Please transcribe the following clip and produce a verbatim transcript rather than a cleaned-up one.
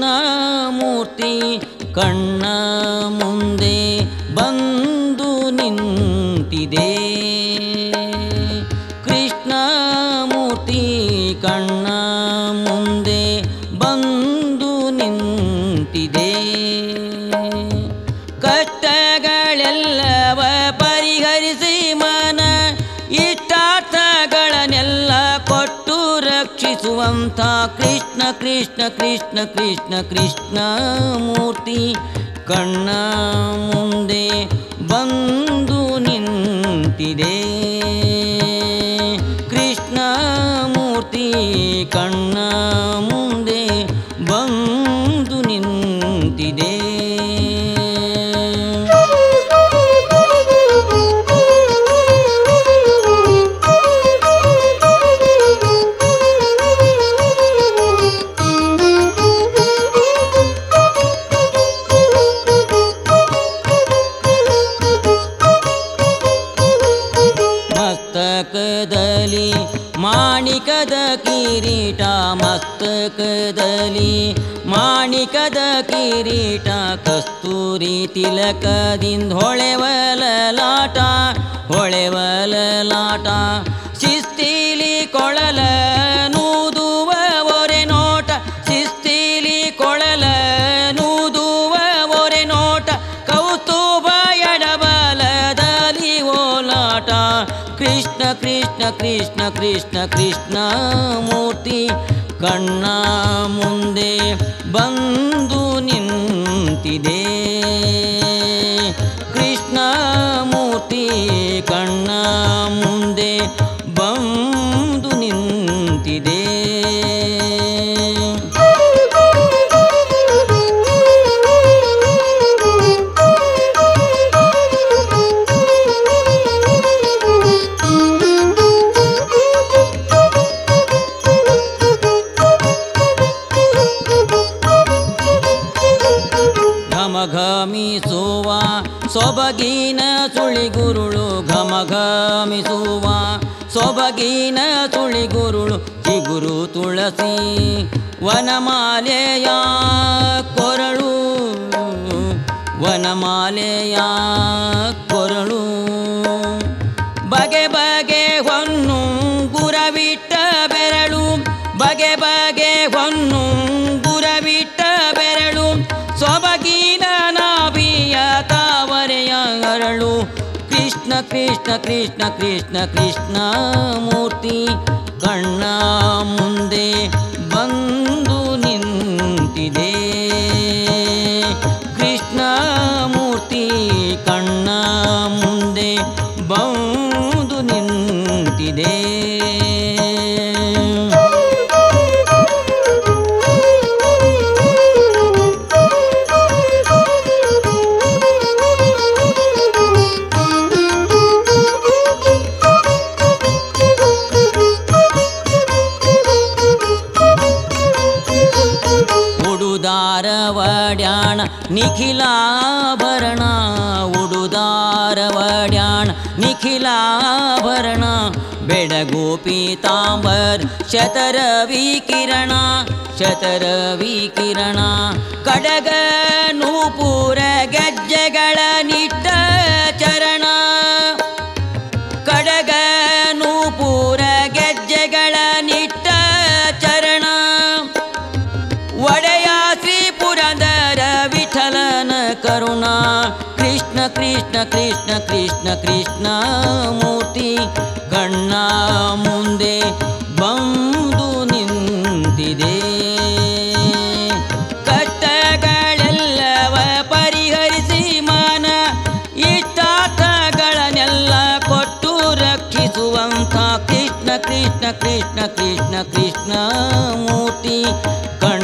ಕೃಷ್ಣ ಮೂರ್ತಿ ಕಣ್ಣ ಮುಂದೆ ಬಂದು ನಿಂತಿದೆ. ಕೃಷ್ಣ ಮೂರ್ತಿ ಕಣ್ಣ ಮುಂದೆ ಬಂದು ನಿಂತಿದೆ. ಕಷ್ಟಗಳೆಲ್ಲವ ಪರಿಹರಿಸಿ ಮನ ಇಷ್ಟಾರ್ಥಗಳನ್ನೆಲ್ಲ ಕೊಟ್ಟು ರಕ್ಷಿಸುವಂಥ ಕೃಷ್ಣ ಕೃಷ್ಣ ಕೃಷ್ಣ ಕೃಷ್ಣ ಕೃಷ್ಣ ಮೂರ್ತಿ ಕಣ್ಣ ಮುಂದೆ ಬಂದು ನಿಂತಿದೆ. ಕೃಷ್ಣ ಮೂರ್ತಿ ಕಣ್ಣ ಮುಂದೆ ಬಂದು ನಿಂತಿದೆ. ಮಸ್ತಕದಲ್ಲಿ ಮಾಣಿಕದ ಕಿರೀಟ, ಮಸ್ತಕದಲ್ಲಿ ಮಾಣಿಕದ ಕಿರೀಟ, ಕಸ್ತೂರಿ ತಿಲಕದಿಂದ ಹೊಳೆವಲಲಾಟ ಹೊಳೆವಲಲಾಟ, ಶಿಸ್ತಿಲಿ ಕೊಳಲ ನೂದುವ ಒರೆ ನೋಟ, ಶಿಸ್ತಿಲಿ ಕೊಳಲ ನೂದುವ ಒರೆ ನೋಟ, ಕೌಸ್ತುಭ ಎಡಬಲದಲ್ಲಿ ಓಲಾಟ. ಕೃಷ್ಣ ಕೃಷ್ಣ ಕೃಷ್ಣ ಕೃಷ್ಣ ಕೃಷ್ಣ ಮೂರ್ತಿ ಕಣ್ಣ ಮುಂದೆ ಬಂದು ನಿಂತಿದೆ. ಕೃಷ್ಣ ಮೂರ್ತಿ ಕಣ್ಣ ಮುಂದೆ ಬಂದು ನಿಂತಿದೆ. ಘಮಘಮಿಸುವ ಸೊಬಗಿನ ಸುಳಿಗುರುಳು, ಘಮಘಮಿಸುವ ಸೊಬಗಿನ ಸುಳಿಗುರುಳು, ಚಿಗುರು ತುಳಸಿ ವನಮಾಲೆಯ ಕೊರಳು, ವನಮಾಲೆಯ ಕೊರಳು, ಬಗೆ ಬಗೆ ಹೊನ್ನು ಗುರವಿಟ್ಟ ಬೆರಳು, ಬಗೆ ಬಗೆ ಹೊನ್ನು ಗುರವಿಟ್ಟ ಬೆರಳು, ಸೊಬಗಿನ ನಾಭಿಯ ತಾವರೆಯ ಅರಳು. ಕೃಷ್ಣ ಕೃಷ್ಣ ಕೃಷ್ಣ ಕೃಷ್ಣ ಕೃಷ್ಣ ಮೂರ್ತಿ ಕಣ್ಣ ಮುಂದೆ ಬಂದು ನಿಂತಿದೆ. ಕೃಷ್ಣ ಮೂರ್ತಿ ಕಣ್ಣ ಮುಂದೆ ಬಂದು ನಿಂತಿದೆ. ಉಡುದಾರವಡ್ಯಾಣ ನಿಖಿಲಾಭರಣ, ಉಡುದಾರವಡ್ಯಾಣ ನಿಖಿಲಾಭರಣ, ಬೆಡಗೋಪಿ ತಾಂಬರ್ ಶತರವಿ ಕಿರಣ, ಶತರವಿ ಕಿರಣ, ಕಡಗ ನೂಪುರ ಗೆಜ್ಜೆಗಳ ನಿಟ್ಟ ಚರಣ, ಕಡಗ ನೂಪುರ ಗೆಜ್ಜೆಗಳ ನಿಟ್ಟ ಚರಣ, ಒಡೆಯ ಶ್ರೀ ಪುರಂದರ ವಿಠಲನ ಕರುಣ. ಕೃಷ್ಣ ಕೃಷ್ಣ ಕೃಷ್ಣ ಕೃಷ್ಣ ಕೃಷ್ಣ ಮೂರ್ತಿ ಕಣ್ಣ ಮುಂದೆ ಬಂದು ನಿಂತಿದೆ. ಕಷ್ಟಗಳೆಲ್ಲವ ಪರಿಹರಿಸಿ ಮನ ಇಷ್ಟಾರ್ಥಗಳನ್ನೆಲ್ಲ ಕೊಟ್ಟು ರಕ್ಷಿಸುವಂಥ ಕೃಷ್ಣ ಕೃಷ್ಣ ಕೃಷ್ಣ ಕೃಷ್ಣ ಕೃಷ್ಣ ಮೂರ್ತಿ ಕಣ್ಣ